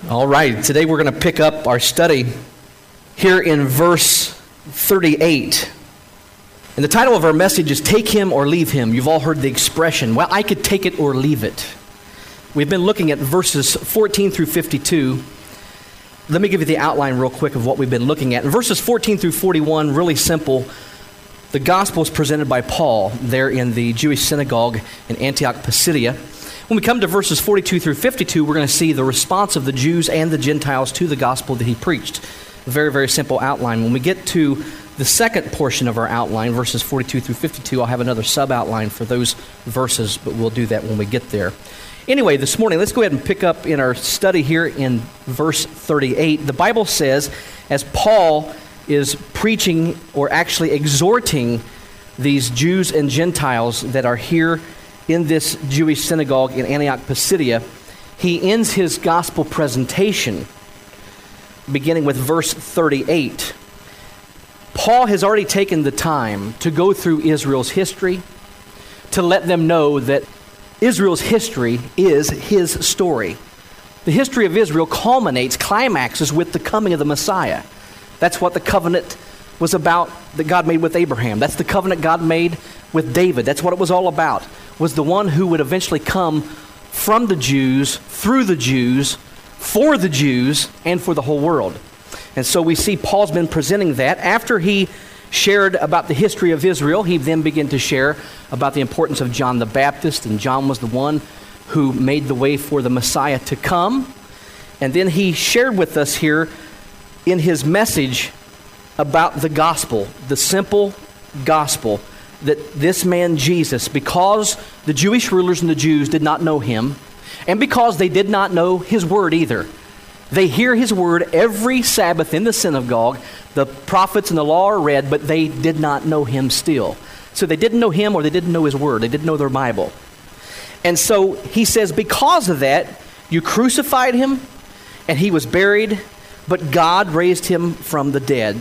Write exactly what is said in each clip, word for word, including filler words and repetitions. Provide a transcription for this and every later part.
All right, today we're going to pick up our study here in verse thirty-eight. And the title of our message is Take Him or Leave Him. You've all heard the expression, well, I could take it or leave it. We've been looking at verses fourteen through fifty-two. Let me give you the outline real quick of what we've been looking at. In verses fourteen through forty-one, really simple. The gospel is presented by Paul there in the Jewish synagogue in Antioch, Pisidia. When we come to verses forty-two through fifty-two, we're going to see the response of the Jews and the Gentiles to the gospel that he preached. A very, very simple outline. When we get to the second portion of our outline, verses forty-two through fifty-two, I'll have another sub-outline for those verses, but we'll do that when we get there. Anyway, this morning, let's go ahead and pick up in our study here in verse thirty-eight. The Bible says, as Paul is preaching or actually exhorting these Jews and Gentiles that are here in this Jewish synagogue in Antioch, Pisidia, he ends his gospel presentation beginning with verse thirty-eight. Paul has already taken the time to go through Israel's history, to let them know that Israel's history is his story. The history of Israel culminates, climaxes with the coming of the Messiah. That's what the covenant was about that God made with Abraham. That's the covenant God made with David. That's what it was all about, was the one who would eventually come from the Jews, through the Jews, for the Jews, and for the whole world. And so we see Paul's been presenting that. After he shared about the history of Israel, he then began to share about the importance of John the Baptist, and John was the one who made the way for the Messiah to come. And then he shared with us here in his message about the gospel, the simple gospel, that this man Jesus, because the Jewish rulers and the Jews did not know him, and because they did not know his word either. They hear his word every Sabbath in the synagogue. The prophets and the law are read, but they did not know him still. So they didn't know him, or they didn't know his word. They didn't know their Bible. And so he says, because of that, you crucified him, and he was buried, but God raised him from the dead.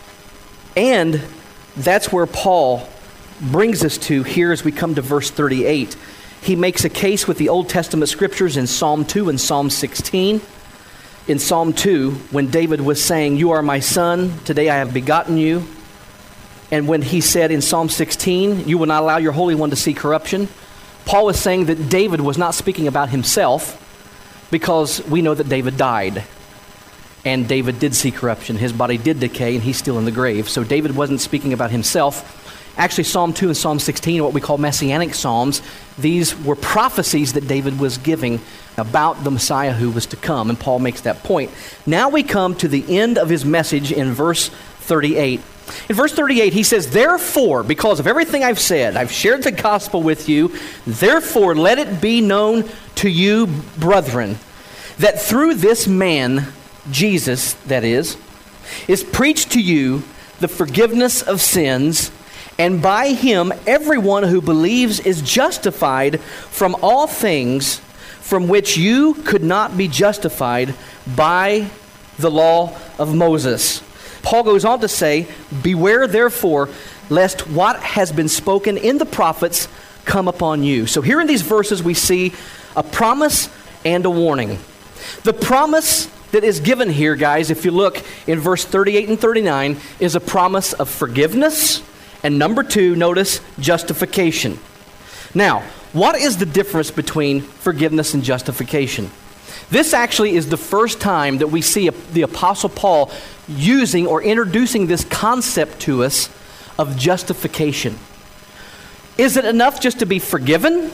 And that's where Paul brings us to here as we come to verse thirty-eight. He makes a case with the Old Testament scriptures in Psalm two and Psalm sixteen. In Psalm two, when David was saying, "You are my son, today I have begotten you." And when he said in Psalm sixteen, "You will not allow your Holy One to see corruption," Paul is saying that David was not speaking about himself, because we know that David died. And David did see corruption. His body did decay, and he's still in the grave. So David wasn't speaking about himself. Actually, Psalm two and Psalm sixteen are what we call messianic psalms. These were prophecies that David was giving about the Messiah who was to come, and Paul makes that point. Now we come to the end of his message in verse thirty-eight. In verse thirty-eight, he says, "Therefore, because of everything I've said, I've shared the gospel with you, therefore let it be known to you, brethren, that through this man, Jesus, that is, is preached to you the forgiveness of sins, and by him everyone who believes is justified from all things from which you could not be justified by the law of Moses." Paul goes on to say, "Beware therefore, lest what has been spoken in the prophets come upon you." So here in these verses we see a promise and a warning. The promise that is given here, guys, if you look in verse thirty-eight and thirty-nine, is a promise of forgiveness. And number two, notice, justification. Now, what is the difference between forgiveness and justification? This actually is the first time that we see the Apostle Paul using or introducing this concept to us of justification. Is it enough just to be forgiven?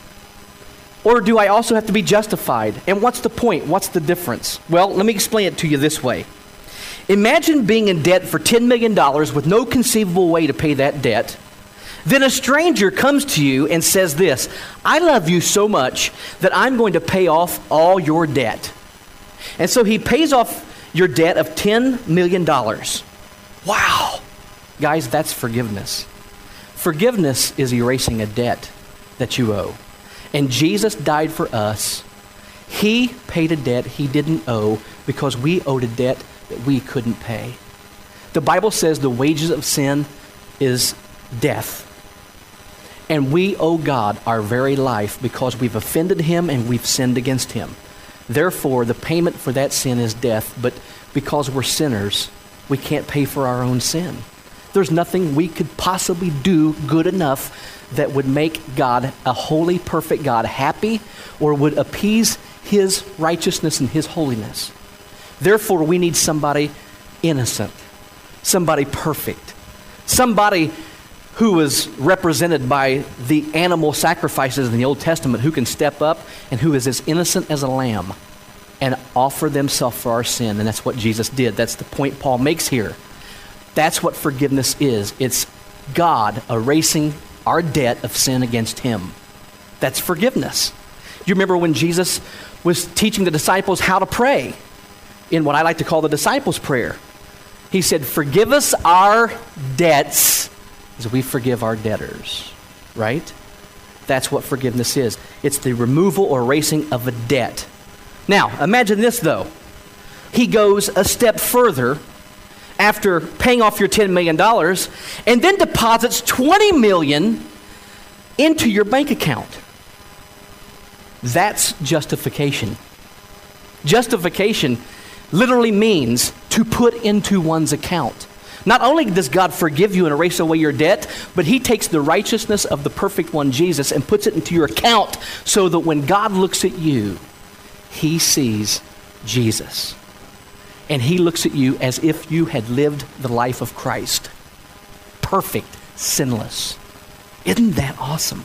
Or do I also have to be justified? And what's the point? What's the difference? Well, let me explain it to you this way. Imagine being in debt for ten million dollars with no conceivable way to pay that debt. Then a stranger comes to you and says this, "I love you so much that I'm going to pay off all your debt." And so he pays off your debt of ten million dollars. Wow. Guys, that's forgiveness. Forgiveness is erasing a debt that you owe. And Jesus died for us. He paid a debt he didn't owe because we owed a debt that we couldn't pay. The Bible says the wages of sin is death. And we owe God our very life because we've offended him and we've sinned against him. Therefore, the payment for that sin is death, but because we're sinners, we can't pay for our own sin. There's nothing we could possibly do good enough that would make God, a holy, perfect God, happy or would appease his righteousness and his holiness. Therefore, we need somebody innocent, somebody perfect, somebody who was represented by the animal sacrifices in the Old Testament, who can step up and who is as innocent as a lamb and offer themselves for our sin. And that's what Jesus did. That's the point Paul makes here. That's what forgiveness is. It's God erasing our debt of sin against him. That's forgiveness. Do you remember when Jesus was teaching the disciples how to pray in what I like to call the disciples' prayer? He said, forgive us our debts as we forgive our debtors, right? That's what forgiveness is. It's the removal or erasing of a debt. Now, imagine this though. He goes a step further after paying off your ten million dollars and then deposits twenty million dollars into your bank account. That's justification. Justification literally means to put into one's account. Not only does God forgive you and erase away your debt, but he takes the righteousness of the perfect one, Jesus, and puts it into your account so that when God looks at you, he sees Jesus. And he looks at you as if you had lived the life of Christ. Perfect, sinless. Isn't that awesome?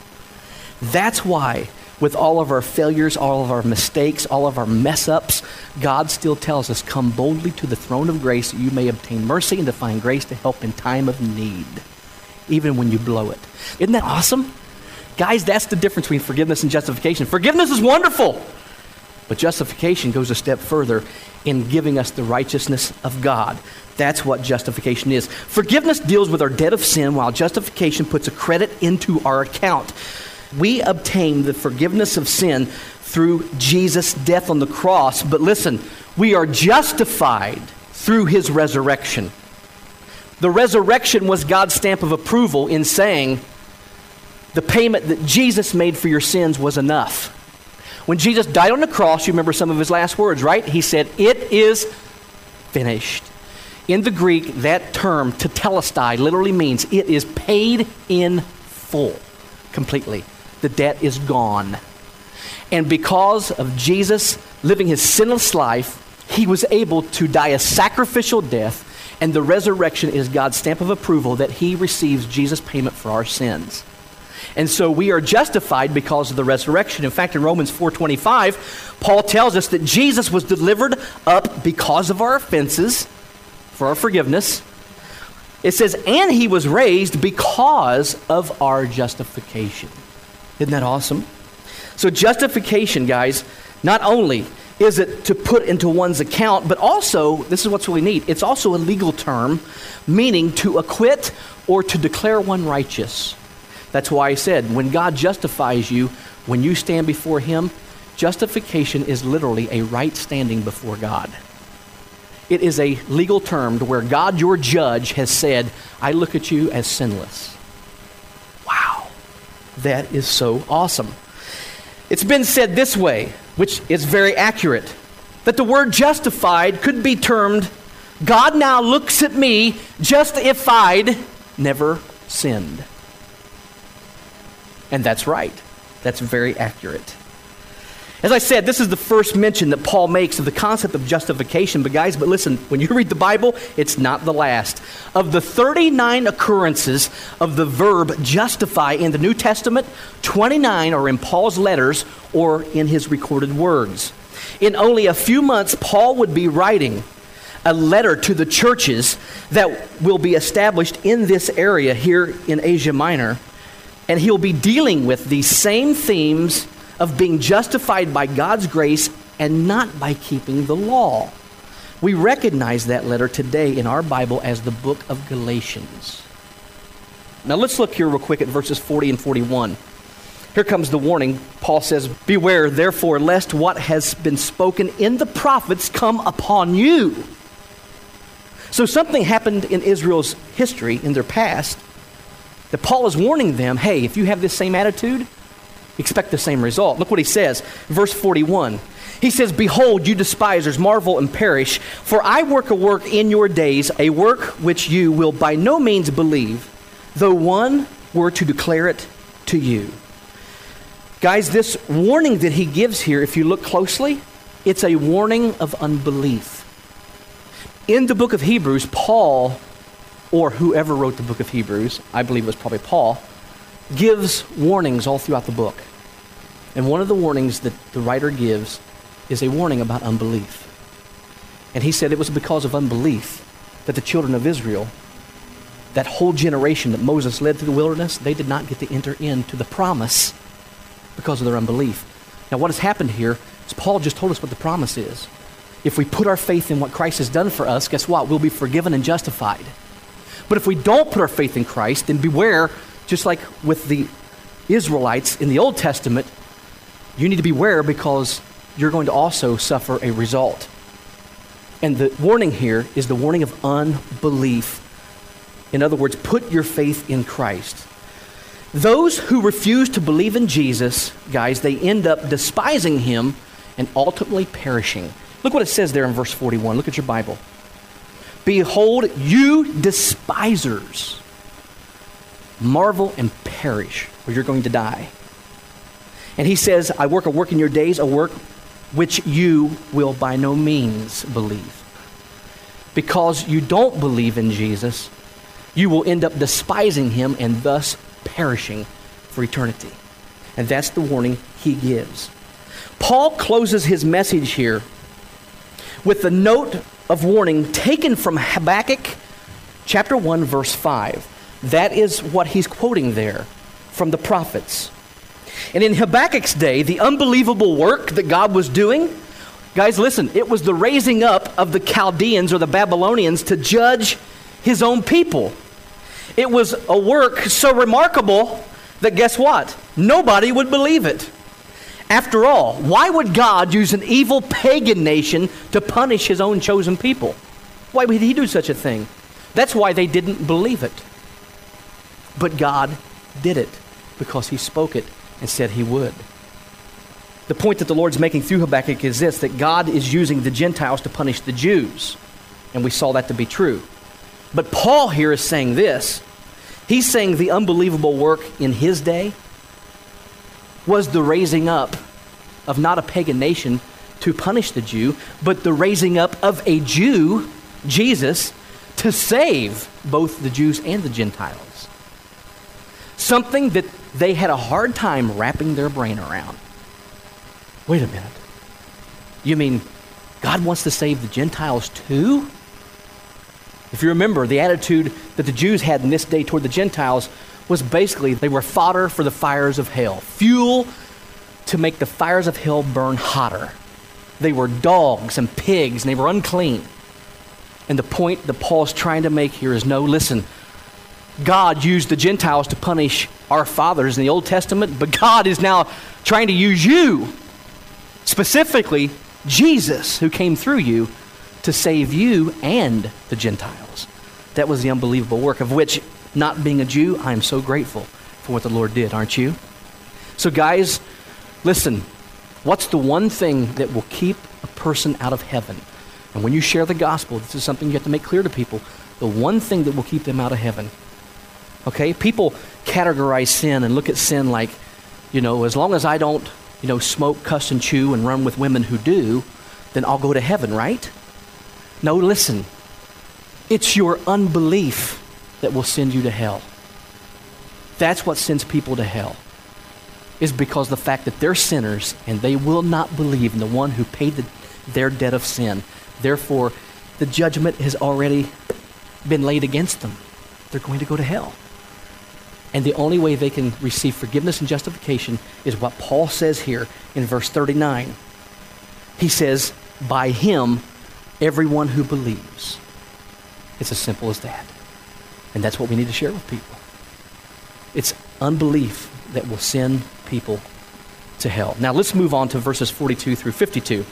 That's why with all of our failures, all of our mistakes, all of our mess-ups, God still tells us, come boldly to the throne of grace that you may obtain mercy and to find grace to help in time of need, even when you blow it. Isn't that awesome? Guys, that's the difference between forgiveness and justification. Forgiveness is wonderful, but justification goes a step further in giving us the righteousness of God. That's what justification is. Forgiveness deals with our debt of sin, while justification puts a credit into our account. We obtain the forgiveness of sin through Jesus' death on the cross. But listen, we are justified through his resurrection. The resurrection was God's stamp of approval in saying the payment that Jesus made for your sins was enough. When Jesus died on the cross, you remember some of his last words, right? He said, it is finished. In the Greek, that term, tetelestai, literally means it is paid in full, completely. The debt is gone. And because of Jesus living his sinless life, he was able to die a sacrificial death, and the resurrection is God's stamp of approval that he receives Jesus' payment for our sins. And so we are justified because of the resurrection. In fact, in Romans four twenty-five, Paul tells us that Jesus was delivered up because of our offenses, for our forgiveness. It says, and he was raised because of our justification. Isn't that awesome? So justification, guys, not only is it to put into one's account, but also, this is what's really neat, it's also a legal term, meaning to acquit or to declare one righteous. That's why I said, when God justifies you, when you stand before him, justification is literally a right standing before God. It is a legal term to where God, your judge, has said, I look at you as sinless. Wow. That is so awesome. It's been said this way, which is very accurate, that the word justified could be termed, God now looks at me just if I'd never sinned. And that's right. That's very accurate. As I said, this is the first mention that Paul makes of the concept of justification. But guys, but listen, when you read the Bible, it's not the last. Of the thirty-nine occurrences of the verb justify in the New Testament, twenty-nine are in Paul's letters or in his recorded words. In only a few months, Paul would be writing a letter to the churches that will be established in this area here in Asia Minor. And he'll be dealing with these same themes of being justified by God's grace and not by keeping the law. We recognize that letter today in our Bible as the book of Galatians. Now let's look here real quick at verses forty and forty-one. Here comes the warning. Paul says, beware therefore lest what has been spoken in the prophets come upon you. So something happened in Israel's history, in their past, that Paul is warning them, hey, if you have this same attitude, expect the same result. Look what he says, verse forty-one. He says, behold, you despisers, marvel and perish, for I work a work in your days, a work which you will by no means believe, though one were to declare it to you. Guys, this warning that he gives here, if you look closely, it's a warning of unbelief. In the book of Hebrews, Paul, or whoever wrote the book of Hebrews, I believe it was probably Paul, gives warnings all throughout the book. And one of the warnings that the writer gives is a warning about unbelief. And he said it was because of unbelief that the children of Israel, that whole generation that Moses led through the wilderness, they did not get to enter into the promise because of their unbelief. Now what has happened here is Paul just told us what the promise is. If we put our faith in what Christ has done for us, guess what? We'll be forgiven and justified. But if we don't put our faith in Christ, then beware, just like with the Israelites in the Old Testament, you need to beware because you're going to also suffer a result. And the warning here is the warning of unbelief. In other words, put your faith in Christ. Those who refuse to believe in Jesus, guys, they end up despising him and ultimately perishing. Look what it says there in verse forty-one. Look at your Bible. Behold, you despisers, marvel and perish, or you're going to die. And he says, I work a work in your days, a work which you will by no means believe. Because you don't believe in Jesus, you will end up despising him and thus perishing for eternity. And that's the warning he gives. Paul closes his message here with the note of warning taken from Habakkuk chapter one, verse five. That is what he's quoting there from the prophets. And in Habakkuk's day, the unbelievable work that God was doing, guys, listen, it was the raising up of the Chaldeans or the Babylonians to judge his own people. It was a work so remarkable that guess what? Nobody would believe it. After all, why would God use an evil pagan nation to punish his own chosen people? Why would he do such a thing? That's why they didn't believe it. But God did it because he spoke it and said he would. The point that the Lord's making through Habakkuk is this, that God is using the Gentiles to punish the Jews. And we saw that to be true. But Paul here is saying this. He's saying the unbelievable work in his day was the raising up of not a pagan nation to punish the Jew, but the raising up of a Jew, Jesus, to save both the Jews and the Gentiles. Something that they had a hard time wrapping their brain around. Wait a minute. You mean God wants to save the Gentiles too? If you remember, the attitude that the Jews had in this day toward the Gentiles was basically they were fodder for the fires of hell. Fuel to make the fires of hell burn hotter. They were dogs and pigs and they were unclean. And the point that Paul's trying to make here is no, listen, God used the Gentiles to punish our fathers in the Old Testament, but God is now trying to use you, specifically Jesus, who came through you, to save you and the Gentiles. That was the unbelievable work, of which, not being a Jew, I am so grateful for what the Lord did, aren't you? So guys, listen, what's the one thing that will keep a person out of heaven? And when you share the gospel, this is something you have to make clear to people. The one thing that will keep them out of heaven. Okay, people categorize sin and look at sin like, you know, as long as I don't, you know, smoke, cuss, and chew and run with women who do, then I'll go to heaven, right? No, listen. It's your unbelief that will send you to hell. That's what sends people to hell, is because the fact that they're sinners and they will not believe in the one who paid the, their debt of sin. Therefore, the judgment has already been laid against them. They're going to go to hell. And the only way they can receive forgiveness and justification is what Paul says here in verse thirty-nine. He says, by him, everyone who believes. It's as simple as that. And that's what we need to share with people. It's unbelief that will send people to hell. Now let's move on to verses forty-two through fifty-two.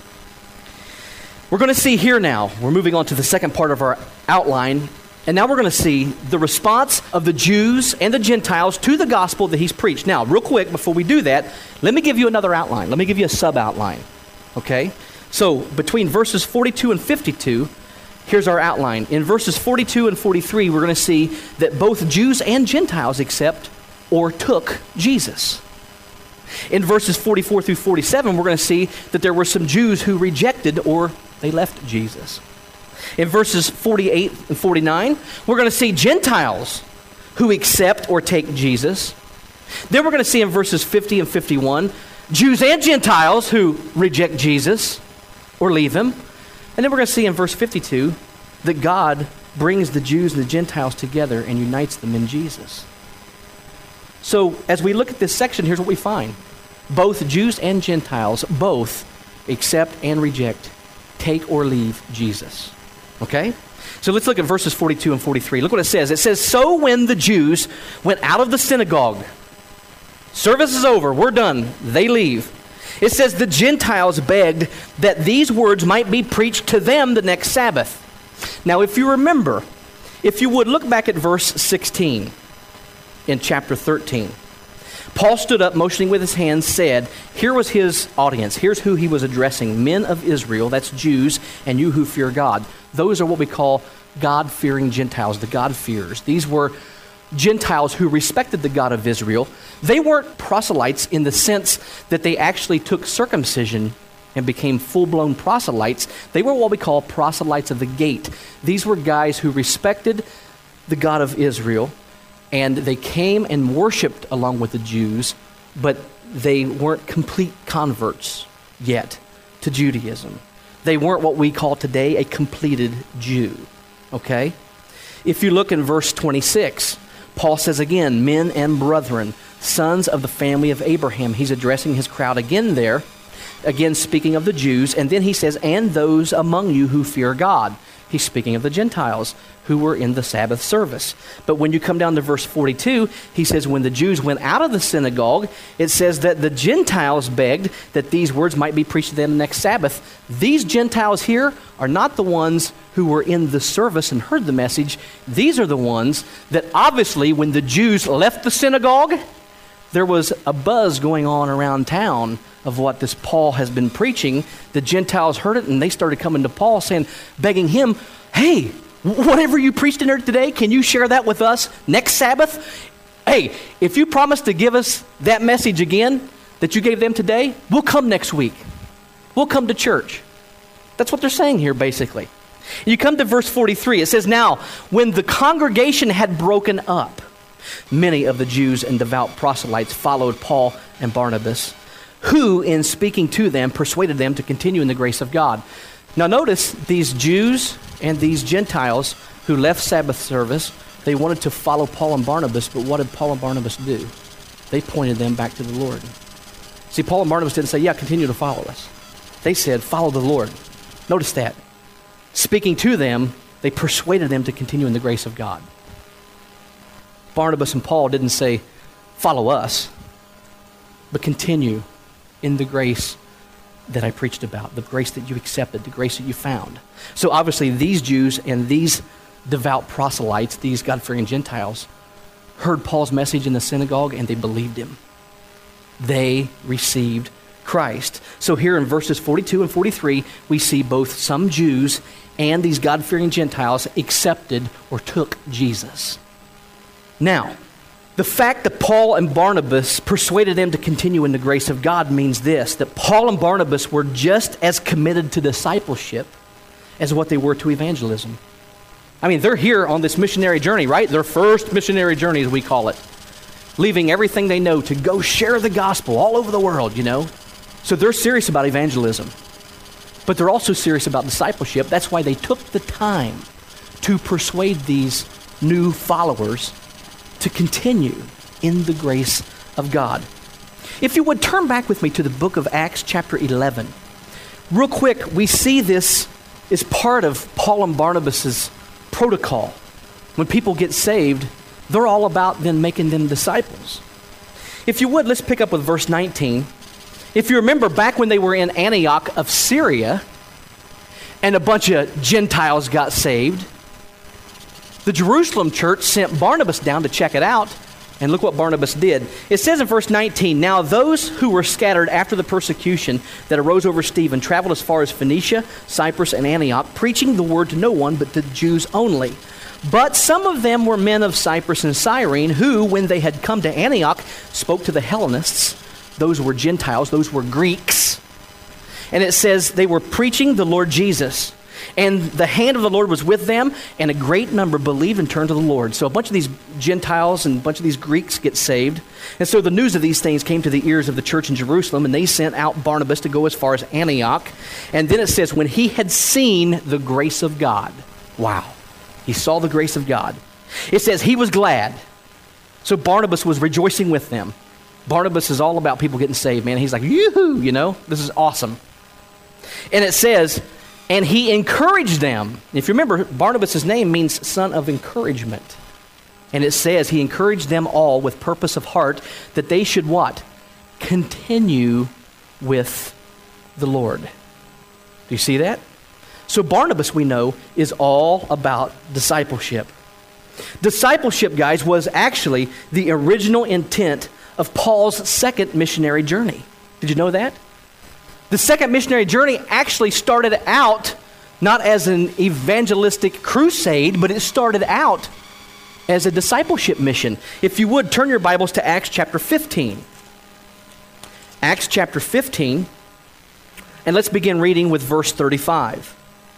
We're going to see here now, we're moving on to the second part of our outline, and now we're going to see the response of the Jews and the Gentiles to the gospel that he's preached. Now, real quick, before we do that, let me give you another outline. Let me give you a sub-outline. Okay? So between verses forty-two and fifty-two, here's our outline. In verses forty-two and forty-three, we're going to see that both Jews and Gentiles accept or took Jesus. In verses forty-four through forty-seven, we're going to see that there were some Jews who rejected or they left Jesus. In verses forty-eight and forty-nine, we're going to see Gentiles who accept or take Jesus. Then we're going to see in verses fifty and fifty-one, Jews and Gentiles who reject Jesus or leave him. And then we're going to see in verse fifty-two that God brings the Jews and the Gentiles together and unites them in Jesus. So as we look at this section, here's what we find. Both Jews and Gentiles, both accept and reject, take or leave Jesus. Okay? So let's look at verses forty-two and forty-three. Look what it says. It says, "So when the Jews went out of the synagogue," service is over, we're done, they leave. It says the Gentiles begged that these words might be preached to them the next Sabbath. Now if you remember, if you would look back at verse sixteen in chapter thirteen. Paul stood up, motioning with his hands, said, here was his audience. Here's who he was addressing. Men of Israel, that's Jews, and you who fear God. Those are what we call God-fearing Gentiles, the God-fearers. These were Gentiles who respected the God of Israel. They weren't proselytes in the sense that they actually took circumcision and became full-blown proselytes. They were what we call proselytes of the gate. These were guys who respected the God of Israel, and they came and worshiped along with the Jews, but they weren't complete converts yet to Judaism. They weren't what we call today a completed Jew. Okay? If you look in verse twenty-six, Paul says again, men and brethren, sons of the family of Abraham. He's addressing his crowd again there, again speaking of the Jews, and then he says, and those among you who fear God. He's speaking of the Gentiles who were in the Sabbath service. But when you come down to verse forty-two, he says, when the Jews went out of the synagogue, it says that the Gentiles begged that these words might be preached to them next Sabbath. These Gentiles here are not the ones who were in the service and heard the message. These are the ones that obviously when the Jews left the synagogue, there was a buzz going on around town of what this Paul has been preaching. The Gentiles heard it and they started coming to Paul saying, begging him, hey, whatever you preached in there today, can you share that with us next Sabbath? Hey, if you promise to give us that message again that you gave them today, we'll come next week. We'll come to church. That's what they're saying here basically. You come to verse forty-three, it says, now, when the congregation had broken up, many of the Jews and devout proselytes followed Paul and Barnabas, who, in speaking to them, persuaded them to continue in the grace of God. Now notice, these Jews and these Gentiles who left Sabbath service, they wanted to follow Paul and Barnabas, but what did Paul and Barnabas do? They pointed them back to the Lord. See, Paul and Barnabas didn't say, yeah, continue to follow us. They said, follow the Lord. Notice that. Speaking to them, they persuaded them to continue in the grace of God. Barnabas and Paul didn't say, follow us, but continue in the grace that I preached about, the grace that you accepted, the grace that you found. So obviously these Jews and these devout proselytes, these God-fearing Gentiles, heard Paul's message in the synagogue and they believed him. They received Christ. So here in verses forty-two and forty-three, we see both some Jews and these God-fearing Gentiles accepted or took Jesus. Now, the fact that Paul and Barnabas persuaded them to continue in the grace of God means this, that Paul and Barnabas were just as committed to discipleship as what they were to evangelism. I mean, they're here on this missionary journey, right? Their first missionary journey, as we call it. Leaving everything they know to go share the gospel all over the world, you know? So they're serious about evangelism. But they're also serious about discipleship. That's why they took the time to persuade these new followers to continue in the grace of God. If you would turn back with me to the book of Acts chapter eleven. Real quick, we see this is part of Paul and Barnabas' protocol. When people get saved, they're all about then making them disciples. If you would, let's pick up with verse nineteen. If you remember back when they were in Antioch of Syria, and a bunch of Gentiles got saved, the Jerusalem church sent Barnabas down to check it out, And look what Barnabas did. It says in verse nineteen, "Now those who were scattered after the persecution that arose over Stephen traveled as far as Phoenicia, Cyprus, and Antioch, preaching the word to no one but to the Jews only. But some of them were men of Cyprus and Cyrene, who, when they had come to Antioch, spoke to the Hellenists." Those were Gentiles, those were Greeks. And it says they were preaching the Lord Jesus. And the hand of the Lord was with them, and a great number believed and turned to the Lord. So a bunch of these Gentiles and a bunch of these Greeks get saved. And so the news of these things came to the ears of the church in Jerusalem, and they sent out Barnabas to go as far as Antioch. And then it says, when he had seen the grace of God. Wow. He saw the grace of God. It says he was glad. So Barnabas was rejoicing with them. Barnabas is all about people getting saved, man. He's like, yoo-hoo, you know, this is awesome. And it says, and he encouraged them. If you remember, Barnabas' name means son of encouragement. And it says he encouraged them all with purpose of heart that they should what? Continue with the Lord. Do you see that? So Barnabas, we know, is all about discipleship. Discipleship, guys, was actually the original intent of Paul's second missionary journey. Did you know that? The second missionary journey actually started out not as an evangelistic crusade, but it started out as a discipleship mission. If you would, turn your Bibles to Acts chapter fifteen. Acts chapter fifteen, and let's begin reading with verse thirty-five.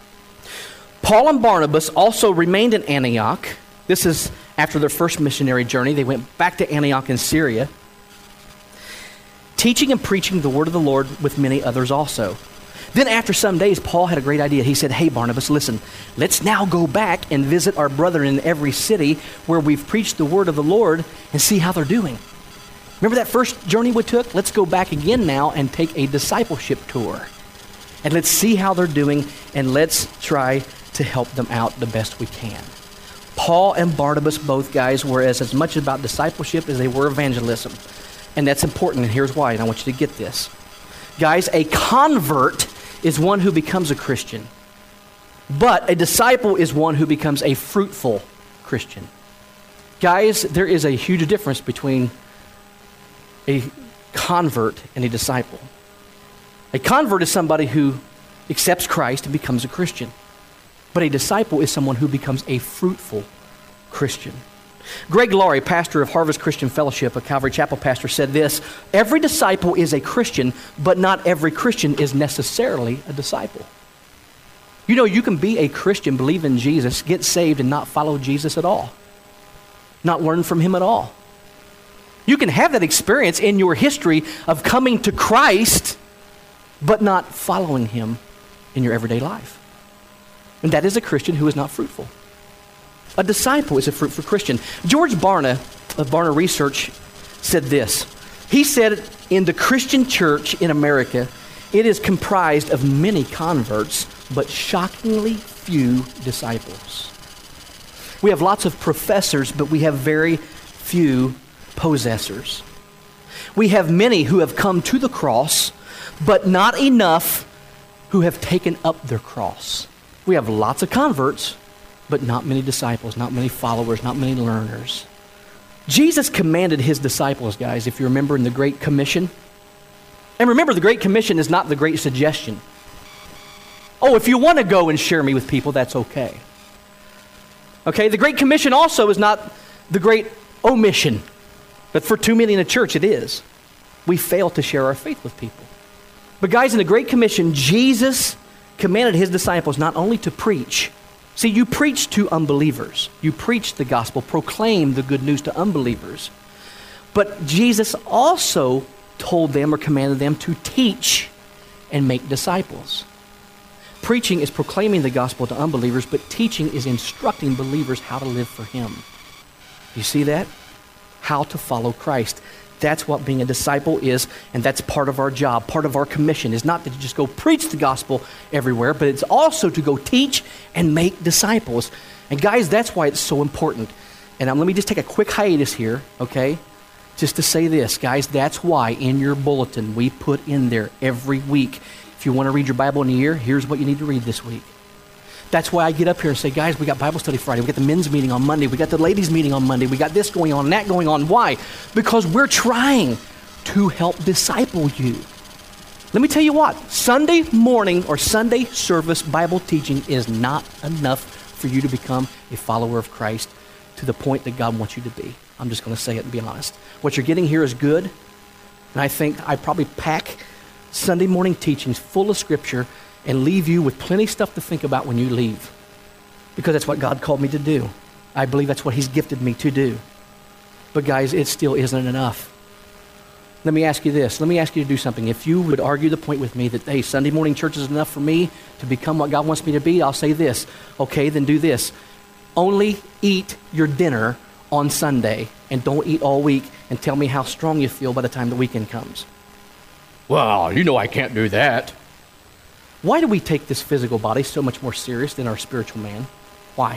Paul and Barnabas also remained in Antioch. This is after their first missionary journey. They went back to Antioch in Syria, teaching and preaching the word of the Lord with many others also. Then after some days, Paul had a great idea. He said, hey, Barnabas, listen, let's now go back and visit our brethren in every city where we've preached the word of the Lord and see how they're doing. Remember that first journey we took? Let's go back again now and take a discipleship tour. And let's see how they're doing, and let's try to help them out the best we can. Paul and Barnabas, both guys, were as, as much about discipleship as they were evangelism. And that's important, and here's why, and I want you to get this. Guys, a convert is one who becomes a Christian. But a disciple is one who becomes a fruitful Christian. Guys, there is a huge difference between a convert and a disciple. A convert is somebody who accepts Christ and becomes a Christian. But a disciple is someone who becomes a fruitful Christian. Greg Laurie, pastor of Harvest Christian Fellowship, a Calvary Chapel pastor, said this: every disciple is a Christian, but not every Christian is necessarily a disciple. You know, you can be a Christian, believe in Jesus, get saved, and not follow Jesus at all. Not learn from him at all. You can have that experience in your history of coming to Christ, but not following him in your everyday life. And that is a Christian who is not fruitful. A disciple is a fruitful Christian. George Barna of Barna Research said this. He said, in the Christian church in America, it is comprised of many converts, but shockingly few disciples. We have lots of professors, but we have very few possessors. We have many who have come to the cross, but not enough who have taken up their cross. We have lots of converts, but not many disciples, not many followers, not many learners. Jesus commanded his disciples, guys, if you remember in the Great Commission. And remember, the Great Commission is not the Great Suggestion. Oh, if you want to go and share me with people, that's okay. Okay, the Great Commission also is not the Great Omission. But for too many in the church, it is. We fail to share our faith with people. But guys, in the Great Commission, Jesus commanded his disciples not only to preach. See, you preach to unbelievers. You preach the gospel, proclaim the good news to unbelievers. But Jesus also told them or commanded them to teach and make disciples. Preaching is proclaiming the gospel to unbelievers, but teaching is instructing believers how to live for him. You see that? How to follow Christ. That's what being a disciple is, and that's part of our job. Part of our commission is not to just go preach the gospel everywhere, but it's also to go teach and make disciples. And guys, that's why it's so important. And um, let me just take a quick hiatus here, okay? Just to say this, guys, that's why in your bulletin we put in there every week. If you want to read your Bible in a year, here's what you need to read this week. That's why I get up here and say, guys, we got Bible study Friday. We got the men's meeting on Monday. We got the ladies meeting on Monday. We got this going on and that going on. Why? Because we're trying to help disciple you. Let me tell you what, Sunday morning or Sunday service Bible teaching is not enough for you to become a follower of Christ to the point that God wants you to be. I'm just going to say it and be honest. What you're getting here is good, and I think I probably pack Sunday morning teachings full of Scripture and leave you with plenty of stuff to think about when you leave. Because that's what God called me to do. I believe that's what He's gifted me to do. But guys, it still isn't enough. Let me ask you this. Let me ask you to do something. If you would argue the point with me that, hey, Sunday morning church is enough for me to become what God wants me to be, I'll say this. Okay, then do this. Only eat your dinner on Sunday and don't eat all week and tell me how strong you feel by the time the weekend comes. Well, you know I can't do that. Why do we take this physical body so much more serious than our spiritual man? Why?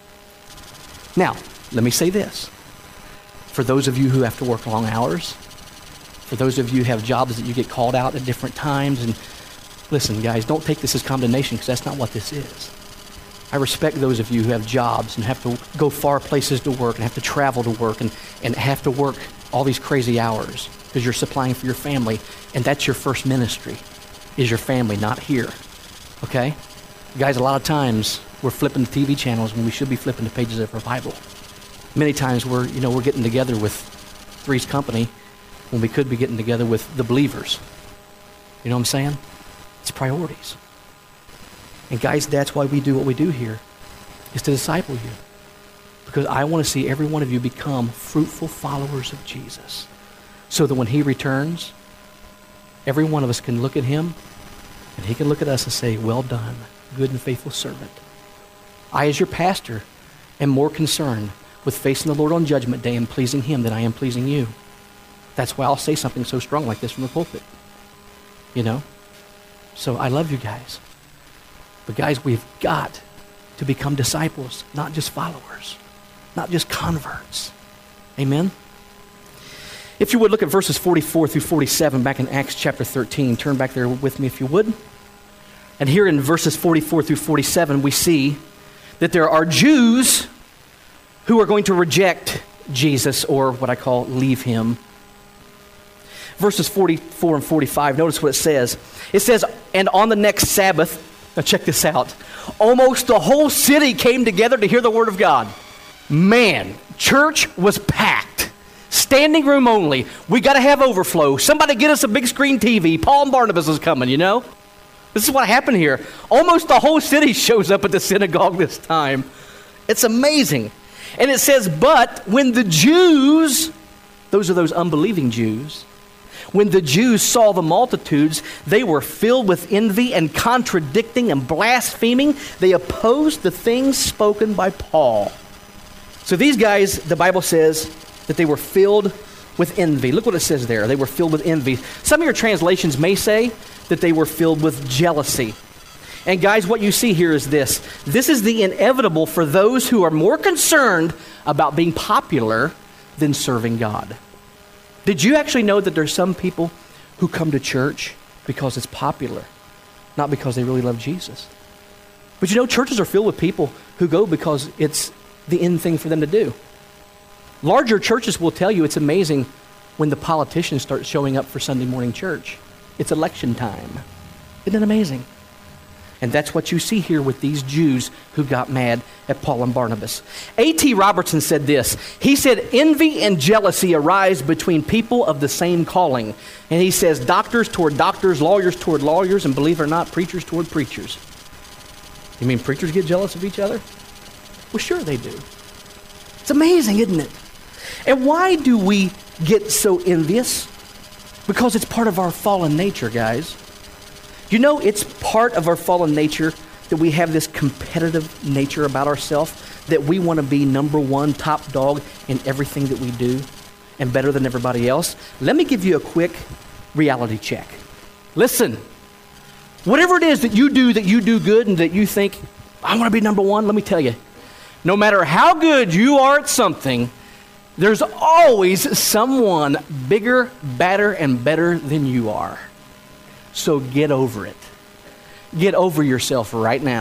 Now, let me say this. For those of you who have to work long hours, for those of you who have jobs that you get called out at different times, and listen, guys, don't take this as condemnation because that's not what this is. I respect those of you who have jobs and have to go far places to work and have to travel to work and, and have to work all these crazy hours because you're supplying for your family, and that's your first ministry. Is your family, not here, okay? Guys, a lot of times we're flipping the T V channels when we should be flipping the pages of our Bible. Many times we're, you know, we're getting together with Three's Company when we could be getting together with the believers. You know what I'm saying? It's priorities. And guys, that's why we do what we do here, is to disciple you. Because I want to see every one of you become fruitful followers of Jesus. So that when He returns, every one of us can look at Him and He can look at us and say, well done, good and faithful servant. I, as your pastor, am more concerned with facing the Lord on Judgment Day and pleasing Him than I am pleasing you. That's why I'll say something so strong like this from the pulpit. You know? So I love you guys. But guys, we've got to become disciples, not just followers, not just converts. Amen? If you would, look at verses forty-four through forty-seven back in Acts chapter thirteen. Turn back there with me if you would. And here in verses forty-four through forty-seven, we see that there are Jews who are going to reject Jesus, or what I call leave Him. Verses forty-four and forty-five, notice what it says. It says, and on the next Sabbath, now check this out, almost the whole city came together to hear the word of God. Man, church was packed. Standing room only. We got to have overflow. Somebody get us a big screen T V. Paul and Barnabas is coming, you know? This is what happened here. Almost the whole city shows up at the synagogue this time. It's amazing. And it says, but when the Jews, those are those unbelieving Jews, when the Jews saw the multitudes, they were filled with envy and contradicting and blaspheming. They opposed the things spoken by Paul. So these guys, the Bible says, that they were filled with envy. Look what it says there. They were filled with envy. Some of your translations may say that they were filled with jealousy. And guys, what you see here is this. This is the inevitable for those who are more concerned about being popular than serving God. Did you actually know that there's some people who come to church because it's popular, not because they really love Jesus? But you know, churches are filled with people who go because it's the end thing for them to do. Larger churches will tell you it's amazing when the politicians start showing up for Sunday morning church. It's election time. Isn't it amazing? And that's what you see here with these Jews who got mad at Paul and Barnabas. A T Robertson said this. He said, envy and jealousy arise between people of the same calling. And he says, doctors toward doctors, lawyers toward lawyers, and believe it or not, preachers toward preachers. You mean preachers get jealous of each other? Well, sure they do. It's amazing, isn't it? And why do we get so envious? Because it's part of our fallen nature, guys. You know, it's part of our fallen nature that we have this competitive nature about ourselves, that we want to be number one, top dog in everything that we do and better than everybody else. Let me give you a quick reality check. Listen, whatever it is that you do that you do good and that you think, I want to be number one, let me tell you, no matter how good you are at something, there's always someone bigger, badder, and better than you are. So get over it. Get over yourself right now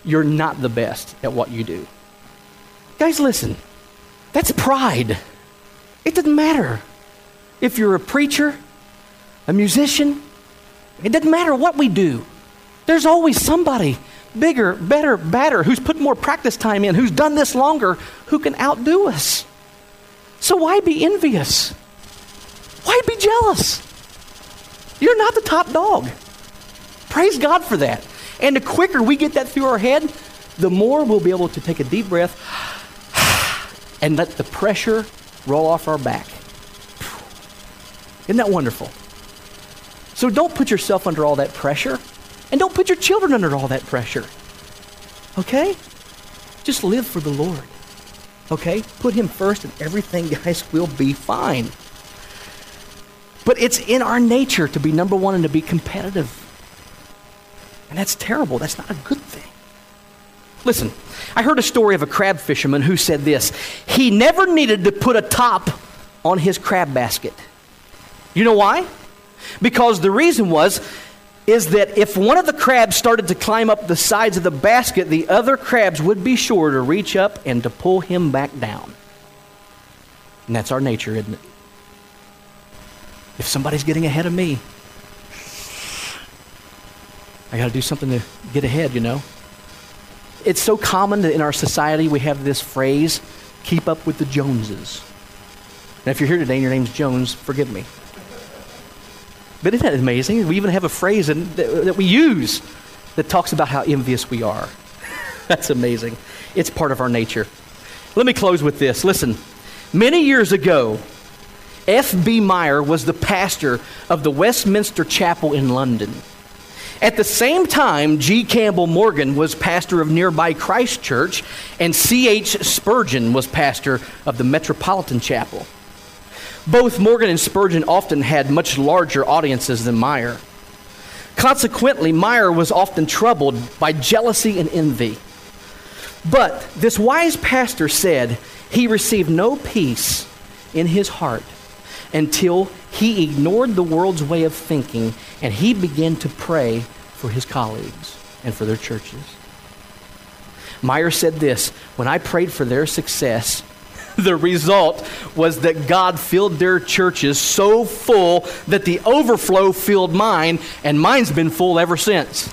you're not the best at what you do. Guys, listen. That's pride. It doesn't matter if you're a preacher, a musician. It doesn't matter what we do. There's always somebody bigger, better, badder, who's put more practice time in, who's done this longer, who can outdo us. So why be envious? Why be jealous? You're not the top dog. Praise God for that. And the quicker we get that through our head, the more we'll be able to take a deep breath and let the pressure roll off our back. Isn't that wonderful? So don't put yourself under all that pressure, and don't put your children under all that pressure. Okay? Just live for the Lord. Okay? Put him first, and everything, guys, will be fine. But it's in our nature to be number one and to be competitive. And that's terrible. That's not a good thing. Listen, I heard a story of a crab fisherman who said this. He never needed to put a top on his crab basket. You know why? Because the reason was, is that if one of the crabs started to climb up the sides of the basket, the other crabs would be sure to reach up and to pull him back down. And that's our nature, isn't it? If somebody's getting ahead of me, I got to do something to get ahead, you know. It's so common that in our society we have this phrase, keep up with the Joneses. And if you're here today and your name's Jones, forgive me. But isn't that amazing? We even have a phrase in, that, that we use that talks about how envious we are. That's amazing. It's part of our nature. Let me close with this. Listen, many years ago, F B Meyer was the pastor of the Westminster Chapel in London. At the same time, G. Campbell Morgan was pastor of nearby Christ Church, and C H Spurgeon was pastor of the Metropolitan Chapel. Both Morgan and Spurgeon often had much larger audiences than Meyer. Consequently, Meyer was often troubled by jealousy and envy. But this wise pastor said he received no peace in his heart until he ignored the world's way of thinking and he began to pray for his colleagues and for their churches. Meyer said this, when I prayed for their success, the result was that God filled their churches so full that the overflow filled mine, and mine's been full ever since.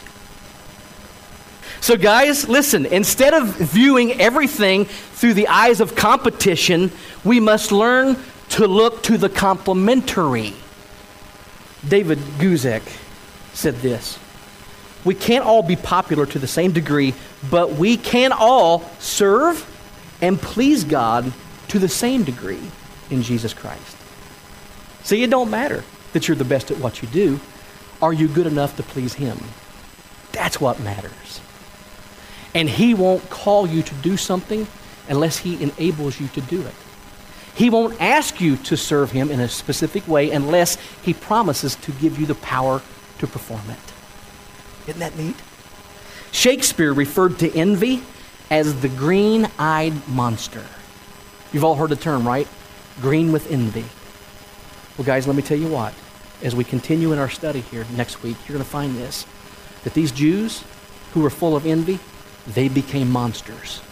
So guys, listen, instead of viewing everything through the eyes of competition, we must learn to look to the complementary. David Guzik said this, we can't all be popular to the same degree, but we can all serve and please God to the same degree in Jesus Christ. See, it don't matter that you're the best at what you do. Are you good enough to please him? That's what matters. And he won't call you to do something unless he enables you to do it. He won't ask you to serve him in a specific way unless he promises to give you the power to perform it. Isn't that neat? Shakespeare referred to envy as the green-eyed monster. You've all heard the term, right? Green with envy. Well, guys, let me tell you what. As we continue in our study here next week, you're going to find this, that these Jews who were full of envy, they became monsters.